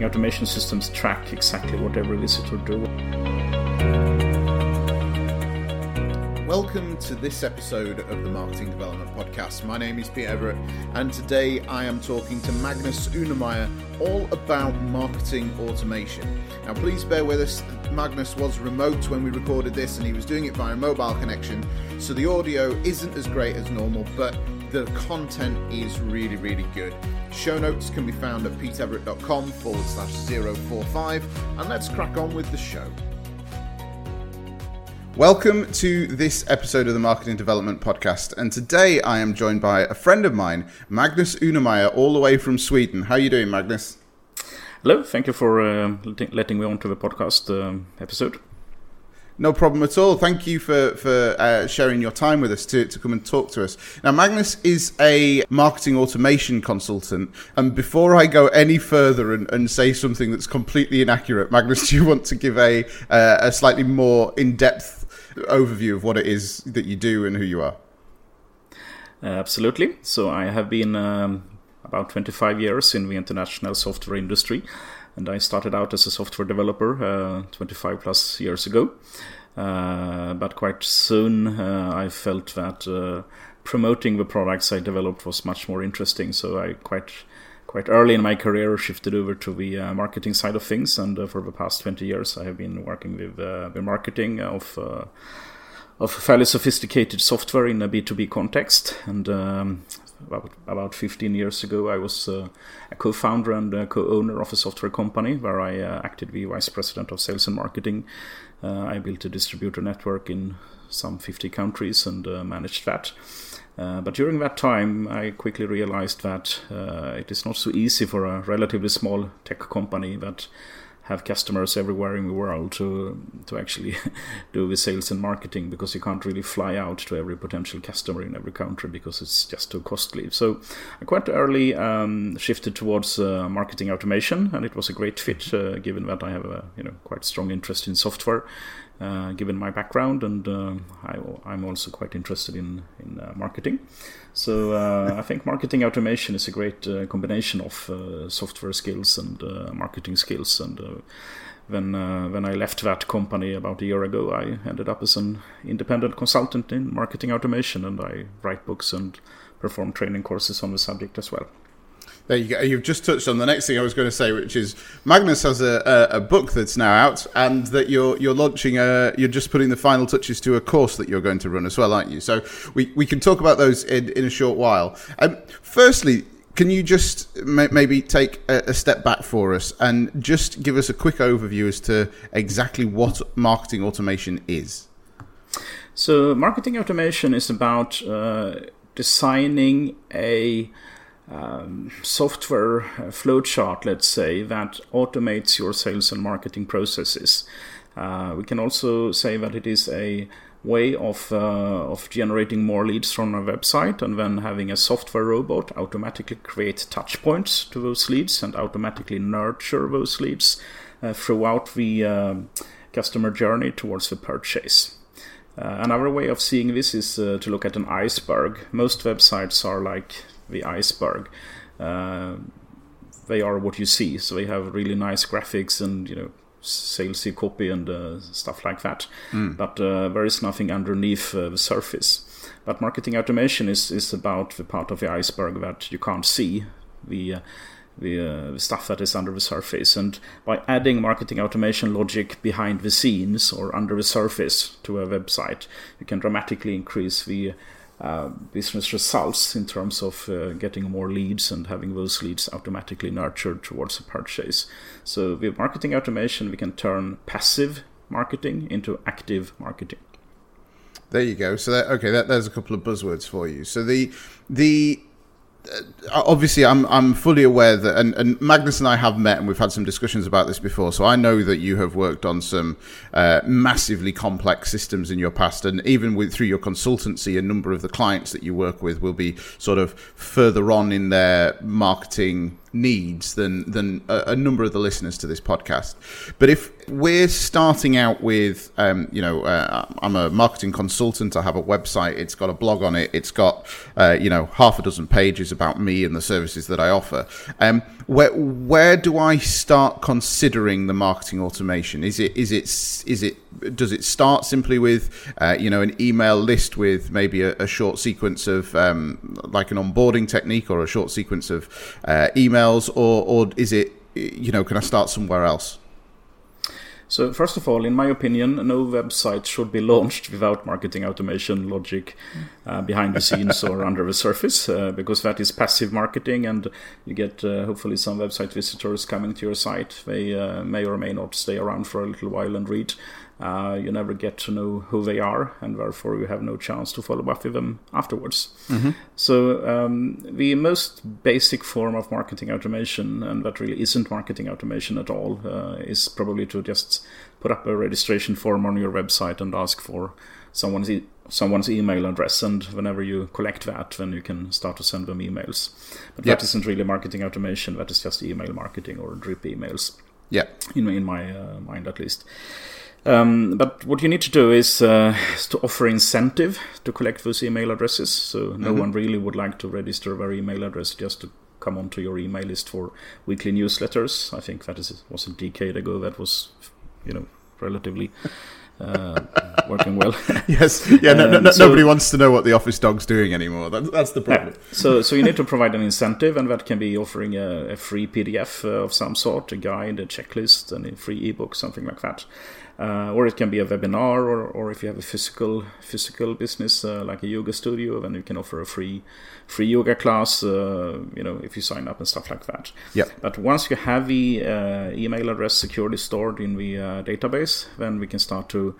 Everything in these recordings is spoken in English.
automation systems track exactly what every visitor do. Welcome to this episode of the Marketing Development Podcast. My name is Peter Everett, and today I am talking to Magnus Unnemeyer all about marketing automation. Now, please bear with us. Magnus was remote when we recorded this, and he was doing it via a mobile connection, so the audio isn't as great as normal, but the content is really, really good. Show notes can be found at petereverett.com/045, and let's crack on with the show. Welcome to this episode of the Marketing Development Podcast, and today I am joined by a friend of mine, Magnus Unnemeyer, all the way from Sweden. How are you doing, Magnus? Hello, thank you for letting me onto the podcast episode. No problem at all. Thank you for sharing your time with us to come and talk to us. Now, Magnus is a marketing automation consultant. And before I go any further and say something that's completely inaccurate, Magnus, do you want to give a slightly more in-depth overview of what it is that you do and who you are? Absolutely. So I have been about 25 years in the international software industry. And I started out as a software developer 25 plus years ago. But quite soon I felt that promoting the products I developed was much more interesting. So I quite early in my career shifted over to the marketing side of things. And for the past 20 years I have been working with the marketing of fairly sophisticated software in a B2B context. And about 15 years ago, I was a co-founder and a co-owner of a software company where I acted the vice president of sales and marketing. I built a distributor network in some 50 countries and managed that. But during that time, I quickly realized that it is not so easy for a relatively small tech company that have customers everywhere in the world to actually do the sales and marketing, because you can't really fly out to every potential customer in every country because it's just too costly. So I quite early shifted towards marketing automation, and it was a great fit given that I have a quite strong interest in software, given my background, and I'm also quite interested in marketing. So I think marketing automation is a great combination of software skills and marketing skills. And when I left that company about a year ago, I ended up as an independent consultant in marketing automation, and I write books and perform training courses on the subject as well. There you go. You've just touched on the next thing I was going to say, which is Magnus has a book that's now out, and that you're launching you're just putting the final touches to a course that you're going to run as well, aren't you? So we can talk about those in a short while. Firstly, can you just maybe take a step back for us and just give us a quick overview as to exactly what marketing automation is? So marketing automation is about designing a software flowchart, let's say, that automates your sales and marketing processes. We can also say that it is a way of generating more leads from our website, and then having a software robot automatically create touch points to those leads and automatically nurture those leads throughout the customer journey towards the purchase. Another way of seeing this is to look at an iceberg. Most websites are like the iceberg. They are what you see, so they have really nice graphics and salesy copy and stuff like that. But there is nothing underneath the surface. But marketing automation is about the part of the iceberg that you can't see, the stuff that is under the surface. And by adding marketing automation logic behind the scenes or under the surface to a website, you can dramatically increase the business results in terms of getting more leads and having those leads automatically nurtured towards a purchase. So with marketing automation, we can turn passive marketing into active marketing. There you go. So there's a couple of buzzwords for you. So the obviously I'm fully aware that, and Magnus and I have met and we've had some discussions about this before, so I know that you have worked on some massively complex systems in your past, and even through your consultancy, a number of the clients that you work with will be sort of further on in their marketing needs than a number of the listeners to this podcast. But if we're starting out with, I'm a marketing consultant. I have a website. It's got a blog on it. It's got, half a dozen pages about me and the services that I offer. Where do I start considering the marketing automation? Does it start simply with, an email list with maybe a short sequence of like an onboarding technique or a short sequence of emails, or is it, can I start somewhere else? So first of all, in my opinion, no website should be launched without marketing automation logic behind the scenes or under the surface, because that is passive marketing, and you get hopefully some website visitors coming to your site. They may or may not stay around for a little while and read. You never get to know who they are, and therefore you have no chance to follow up with them afterwards. Mm-hmm. So the most basic form of marketing automation, and that really isn't marketing automation at all, is probably to just put up a registration form on your website and ask for someone's email address, and whenever you collect that, then you can start to send them emails. But that isn't really marketing automation. That is just email marketing or drip emails. Yeah, in my mind at least. But what you need to do is to offer incentive to collect those email addresses. So no one really would like to register their email address just to come onto your email list for weekly newsletters. I think that was a decade ago. That was, relatively working well. Yes. Yeah. Nobody wants to know what the office dog's doing anymore. That's the problem. Yeah. So you need to provide an incentive, and that can be offering a free PDF of some sort, a guide, a checklist, and a free ebook, something like that. Or it can be a webinar, or if you have a physical business like a yoga studio, then you can offer a free yoga class. If you sign up and stuff like that. Yeah. But once you have the email address securely stored in the database, then we can start to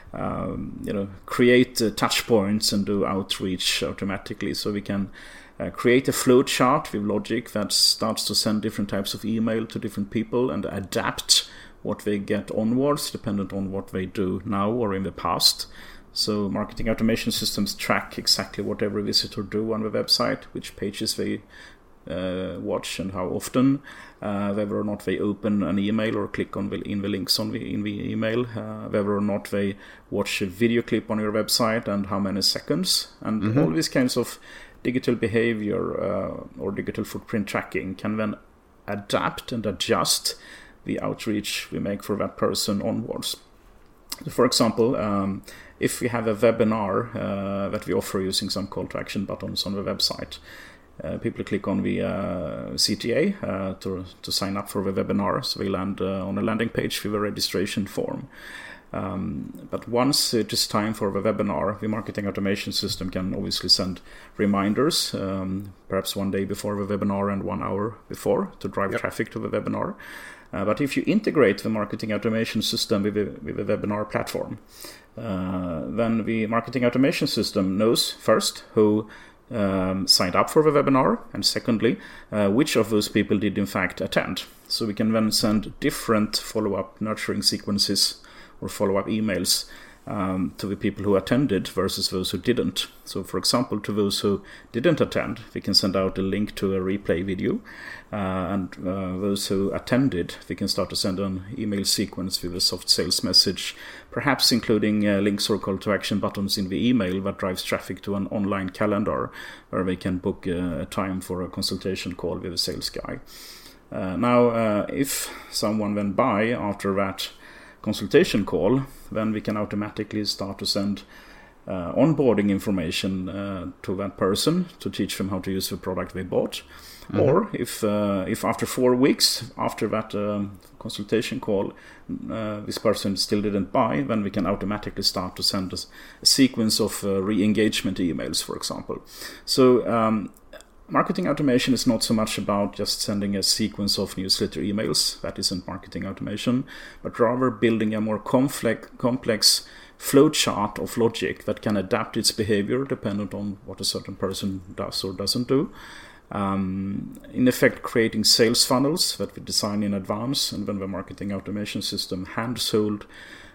create touch points and do outreach automatically. So we can create a flow chart with logic that starts to send different types of email to different people and adapt what they get onwards, dependent on what they do now or in the past. So marketing automation systems track exactly what every visitor do on the website, which pages they watch and how often, whether or not they open an email or click in the links in the email, whether or not they watch a video clip on your website and how many seconds, and all these kinds of digital behavior or digital footprint tracking can then adapt and adjust the outreach we make for that person onwards. So for example, if we have a webinar that we offer using some call to action buttons on the website, people click on the CTA to sign up for the webinar, so they land on a landing page with a registration form. But once it is time for the webinar, the marketing automation system can obviously send reminders, perhaps one day before the webinar and 1 hour before, to drive traffic to the webinar. But if you integrate the marketing automation system with the webinar platform, then the marketing automation system knows first who signed up for the webinar, and secondly, which of those people did in fact attend. So we can then send different follow-up nurturing sequences or follow-up emails to the people who attended versus those who didn't. So for example, to those who didn't attend, we can send out a link to a replay video, and those who attended, we can start to send an email sequence with a soft sales message, perhaps including links or call to action buttons in the email that drives traffic to an online calendar where they can book a time for a consultation call with a sales guy. Now, if someone went by after that consultation call, then we can automatically start to send onboarding information to that person to teach them how to use the product they bought. Or if after 4 weeks after that consultation call, this person still didn't buy, then we can automatically start to send a sequence of re-engagement emails, for example. So marketing automation is not so much about just sending a sequence of newsletter emails. That isn't marketing automation, but rather building a more complex flowchart of logic that can adapt its behavior dependent on what a certain person does or doesn't do. In effect, creating sales funnels that we design in advance, and when the marketing automation system handhold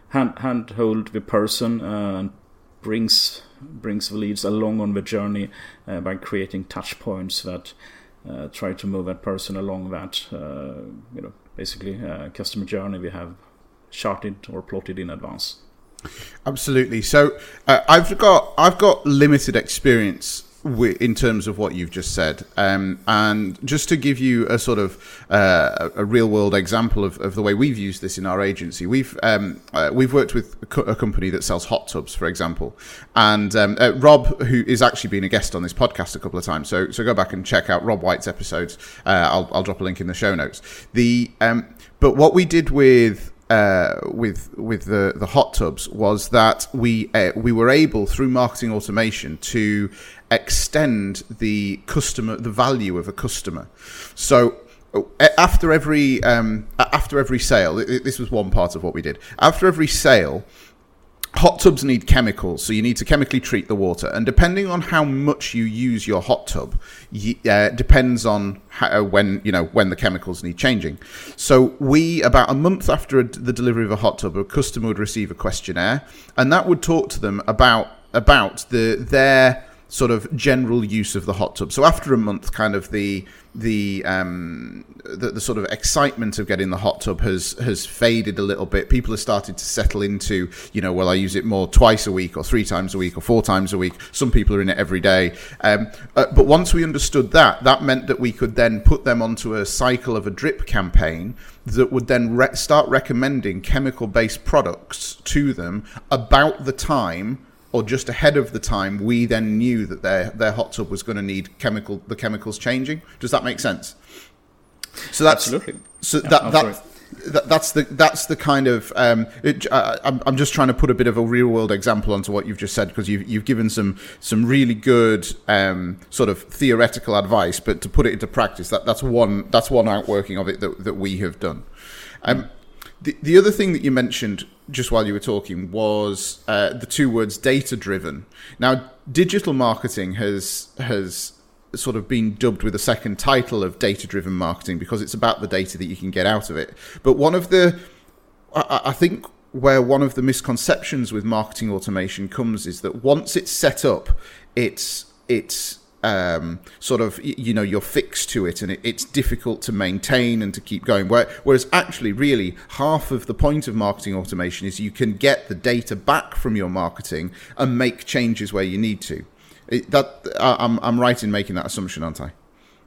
the person and brings the leads along on the journey by creating touch points that try to move that person along that basically customer journey we have charted or plotted in advance. Absolutely. So I've got limited experience in terms of what you've just said, and just to give you a sort of a real world example of the way we've used this in our agency, we've worked with a company that sells hot tubs, for example, and Rob, who is actually been a guest on this podcast a couple of times, so go back and check out Rob White's episodes. I'll drop a link in the show notes. But what we did with the hot tubs was that we were able, through marketing automation, to extend the value of a customer. So after every sale, this was one part of what we did. After every sale, hot tubs need chemicals, so you need to chemically treat the water, and depending on how much you use your hot tub, depends on when the chemicals need changing. So about a month after the delivery of a hot tub, a customer would receive a questionnaire, and that would talk to them about their sort of general use of the hot tub. So after a month, kind of the sort of excitement of getting the hot tub has faded a little bit. People have started to settle into, well, I use it more twice a week or 3 times a week or 4 times a week. Some people are in it every day. But once we understood that meant that we could then put them onto a cycle of a drip campaign that would then start recommending chemical-based products to them about the time, or just ahead of the time we then knew that their hot tub was going to need the chemicals changing. Does that make sense? So that's absolutely. So that's the kind of I'm just trying to put a bit of a real world example onto what you've just said, because you've given some really good sort of theoretical advice, but to put it into practice, that's one outworking of it that we have done. The other thing that you mentioned just while you were talking was the 2 words data-driven. Now, digital marketing has sort of been dubbed with a second title of data-driven marketing because it's about the data that you can get out of it. But I think where one of the misconceptions with marketing automation comes is that once it's set up, it's sort of, you're fixed to it, and it's difficult to maintain and to keep going. Whereas actually, really, half of the point of marketing automation is you can get the data back from your marketing and make changes where you need to. I'm right in making that assumption, aren't I?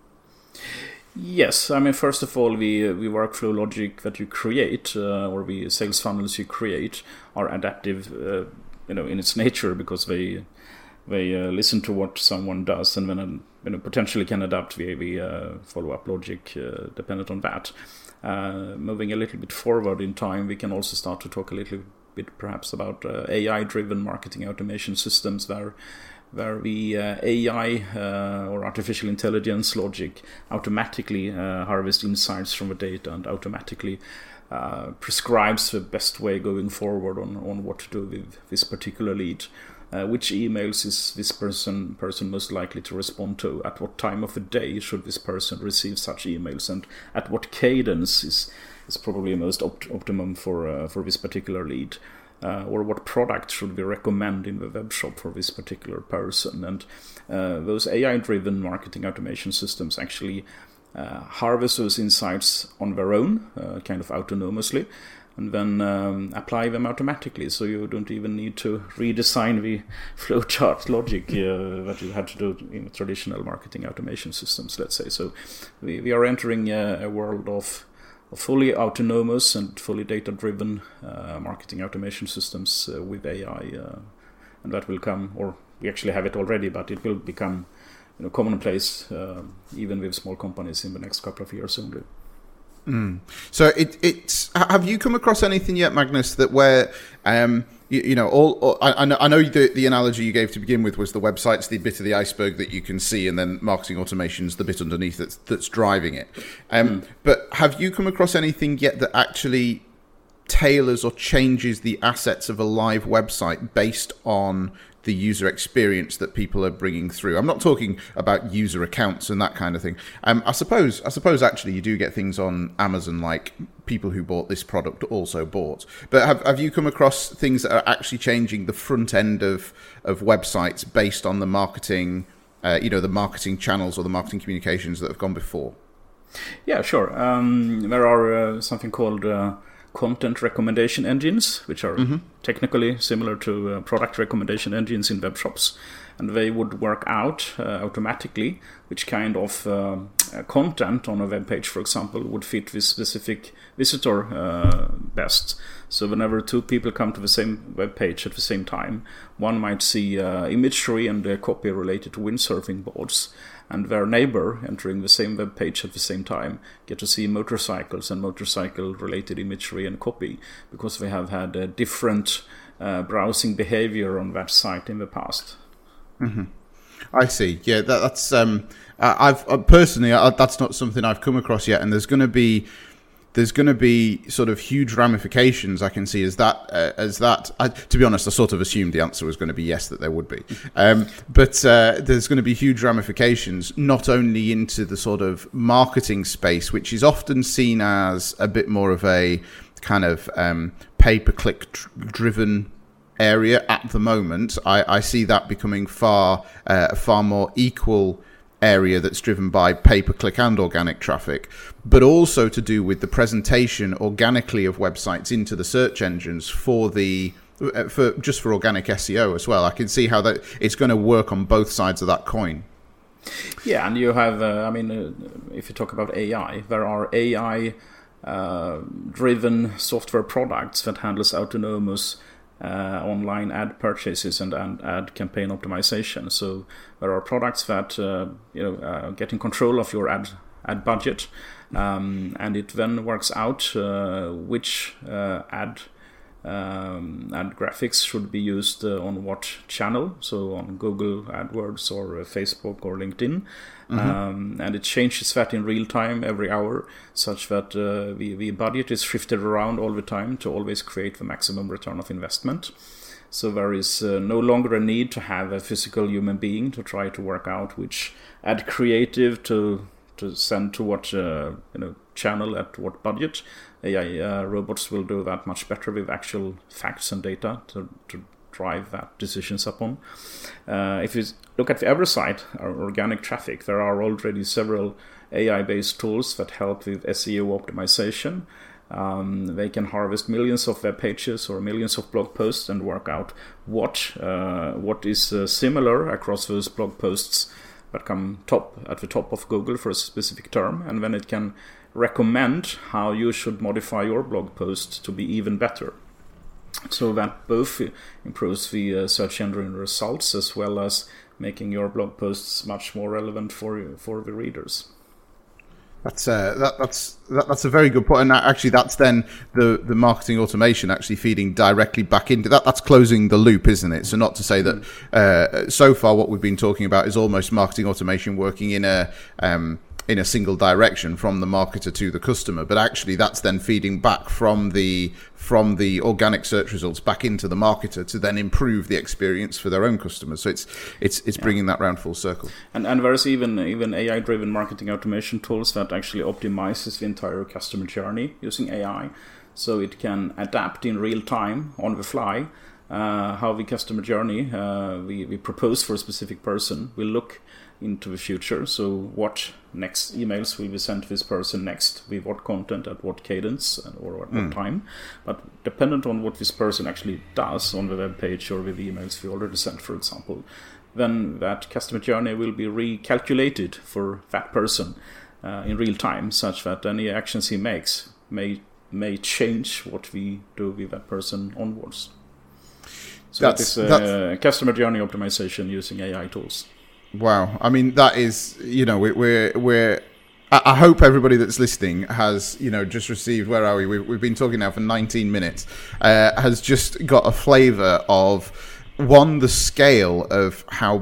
Yes, I mean, first of all, the workflow logic that you create, or the sales funnels you create, are adaptive, in its nature, because they listen to what someone does, and then potentially can adapt the follow-up logic dependent on that. Moving a little bit forward in time, we can also start to talk a little bit perhaps about AI-driven marketing automation systems where the AI or artificial intelligence logic automatically harvests insights from the data and automatically prescribes the best way going forward on what to do with this particular lead. Which emails is this person most likely to respond to? At what time of the day should this person receive such emails? And at what cadence is probably most optimum for this particular lead? Or what product should we recommend in the web shop for this particular person? And those AI-driven marketing automation systems actually harvest those insights on their own, kind of autonomously, and then apply them automatically, so you don't even need to redesign the flowchart logic that you had to do in traditional marketing automation systems, let's say. So we are entering a world of fully autonomous and fully data-driven marketing automation systems with AI, and that will come, or we actually have it already, but it will become commonplace even with small companies in the next couple of years only. So it's have you come across anything yet, Magnus, that where I know the analogy you gave to begin with was the website's the bit of the iceberg that you can see, and then marketing automation's the bit underneath that's driving it. But have you come across anything yet that actually tailors or changes the assets of a live website based on the user experience that people are bringing through? I'm not talking about user accounts and that kind of thing. I suppose actually you do get things on Amazon like people who bought this product also bought. But have you come across things that are actually changing the front end of websites based on the marketing the marketing channels or the marketing communications that have gone before? Yeah, sure. There are something called content recommendation engines, which are technically similar to product recommendation engines in web shops. And they would work out automatically which kind of content on a web page, for example, would fit this specific visitor best. So whenever two people come to the same web page at the same time, one might see imagery and copy related to windsurfing boards, and their neighbor entering the same web page at the same time get to see motorcycles and motorcycle-related imagery and copy, because they have had different browsing behavior on that site in the past. Mm-hmm. I see. Yeah, that's. I've personally, that's not something I've come across yet, and there's going to be sort of huge ramifications I can see as that. To be honest, I sort of assumed the answer was going to be yes, that there would be. But there's going to be huge ramifications, not only into the sort of marketing space, which is often seen as a bit more of a kind of pay-per-click driven area at the moment. I see that becoming far more equal area that's driven by pay-per-click and organic traffic, but also to do with the presentation organically of websites into the search engines for organic SEO as well. I can see how that it's going to work on both sides of that coin. Yeah, and you have, if you talk about AI, there are AI driven software products that handles autonomous online ad purchases and ad campaign optimization. So there are products that get in control of your ad budget, and it then works out which ad graphics should be used on what channel, so on Google AdWords or Facebook or LinkedIn. And it changes that in real time every hour, such that the budget is shifted around all the time to always create the maximum return of investment. So there is no longer a need to have a physical human being to try to work out which ad creative to send to what channel at what budget. AI robots will do that much better with actual facts and data to drive that decisions upon. If you look at the other side, our organic traffic, there are already several AI-based tools that help with SEO optimization. They can harvest millions of web pages or millions of blog posts and work out what is similar across those blog posts that come at the top of Google for a specific term, and then it can recommend how you should modify your blog post to be even better. So that both improves the search engine results as well as making your blog posts much more relevant for the readers. That's a very good point, and actually that's then the marketing automation actually feeding directly back into that. That's closing the loop, isn't it? So not to say that so far what we've been talking about is almost marketing automation working in a single direction from the marketer to the customer, but actually that's then feeding back from the organic search results back into the marketer to then improve the experience for their own customers. So it's bringing that round full circle. And there's even AI driven marketing automation tools that actually optimizes the entire customer journey using AI, so it can adapt in real time on the fly how the customer journey we propose for a specific person will look into the future. So what next emails will be sent to this person next, with what content, at what cadence, or at what time. But dependent on what this person actually does on the web page or with the emails we already sent, for example, then that customer journey will be recalculated for that person in real time, such that any actions he makes may change what we do with that person onwards. So that's customer journey optimization using AI tools. Wow. I mean, that is, we're I hope everybody that's listening has, just received, where are we? We've been talking now for 19 minutes, has just got a flavor of, one, the scale of how,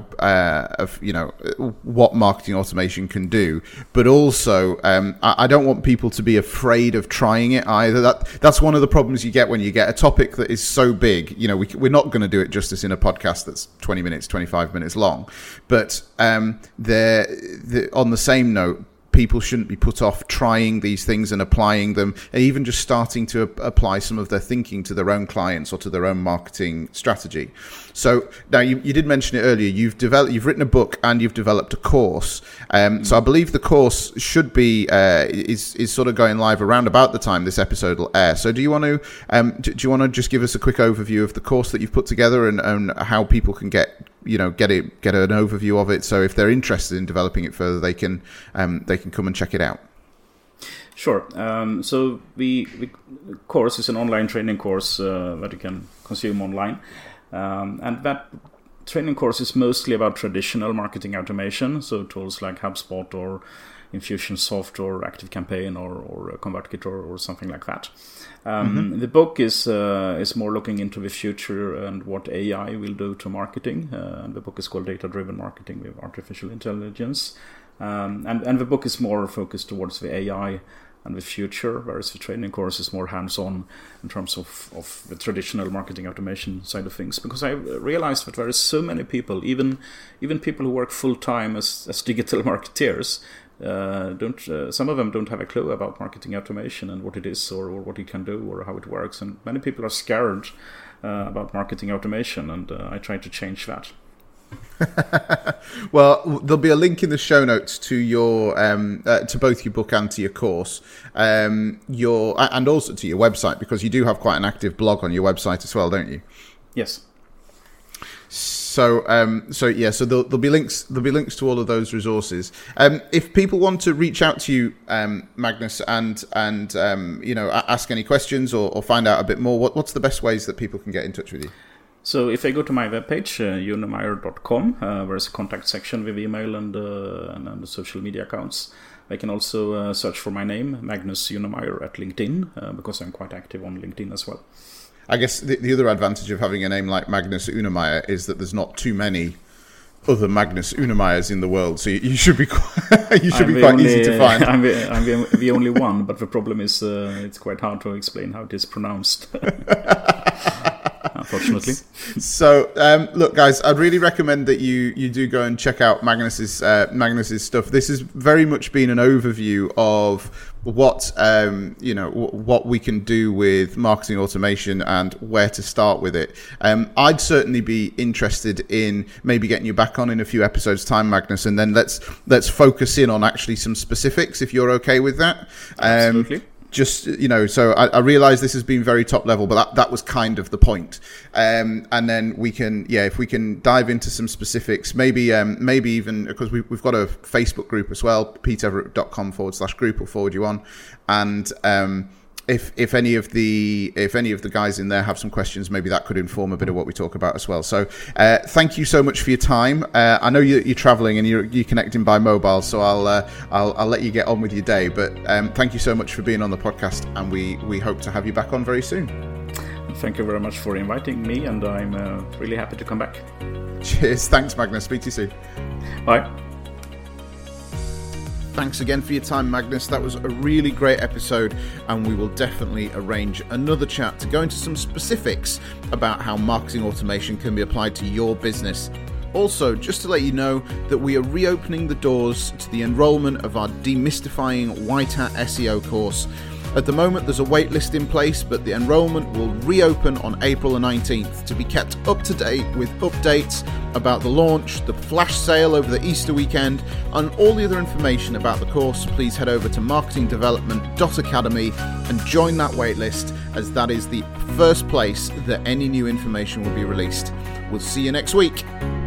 what marketing automation can do, but also, I don't want people to be afraid of trying it either. That's one of the problems you get when you get a topic that is so big. We're not going to do it justice in a podcast that's 20 minutes, 25 minutes long, but on the same note, people shouldn't be put off trying these things and applying them, and even just starting to apply some of their thinking to their own clients or to their own marketing strategy. So now you did mention it earlier. You've written a book and you've developed a course. So I believe the course should be is sort of going live around about the time this episode will air. So do you want to just give us a quick overview of the course that you've put together and how people can get an overview of it? So if they're interested in developing it further, they can come and check it out. Sure. So the course is an online training course that you can consume online. And that training course is mostly about traditional marketing automation, so tools like HubSpot or Infusionsoft or ActiveCampaign or ConvertKit or something like that. The book is more looking into the future and what AI will do to marketing. And the book is called Data-Driven Marketing with Artificial Intelligence. And the book is more focused towards the AI and the future, whereas the training course is more hands-on in terms of the traditional marketing automation side of things. Because I realized that there are so many people, even people who work full-time as digital marketeers, some of them don't have a clue about marketing automation and what it is or what it can do or how it works. And many people are scared about marketing automation, and I try to change that. Well, there'll be a link in the show notes to your to both your book and to your course, and also to your website, because you do have quite an active blog on your website as well, don't you? Yes. So there'll be links to all of those resources. If people want to reach out to you, Magnus, and ask any questions or find out a bit more, what's the best ways that people can get in touch with you? So if they go to my webpage, unimeier.com, there's a contact section with email and the social media accounts. They can also search for my name, Magnus Unimeier, at LinkedIn, because I'm quite active on LinkedIn as well. I guess the other advantage of having a name like Magnus Unimeier is that there's not too many other Magnus Unimeiers in the world, so you should be quite easy to find. I'm the only one, but the problem is it's quite hard to explain how it is pronounced. Unfortunately. So, look, guys, I'd really recommend that you do go and check out Magnus's stuff. This has very much been an overview of what we can do with marketing automation and where to start with it. I'd certainly be interested in maybe getting you back on in a few episodes' time, Magnus, and then let's focus in on actually some specifics, if you're okay with that. Absolutely. Just, so I realize this has been very top level, but that was kind of the point. And then we can, if we can dive into some specifics, maybe even because we've got a Facebook group as well, petereverett.com/group will forward you on. And, if any of the guys in there have some questions, maybe that could inform a bit of what we talk about as well. So thank you so much for your time. I know you're traveling and you're connecting by mobile, so I'll let you get on with your day. But thank you so much for being on the podcast, and we hope to have you back on very soon. Thank you very much for inviting me, and I'm really happy to come back. Cheers. Thanks, Magnus. Speak to you soon. Bye. Thanks again for your time, Magnus. That was a really great episode, and we will definitely arrange another chat to go into some specifics about how marketing automation can be applied to your business. Also, just to let you know that we are reopening the doors to the enrollment of our Demystifying White Hat SEO course. At the moment, there's a wait list in place, but the enrollment will reopen on April the 19th to be kept up to date with updates about the launch, the flash sale over the Easter weekend, and all the other information about the course. Please head over to marketingdevelopment.academy and join that waitlist, as that is the first place that any new information will be released. We'll see you next week.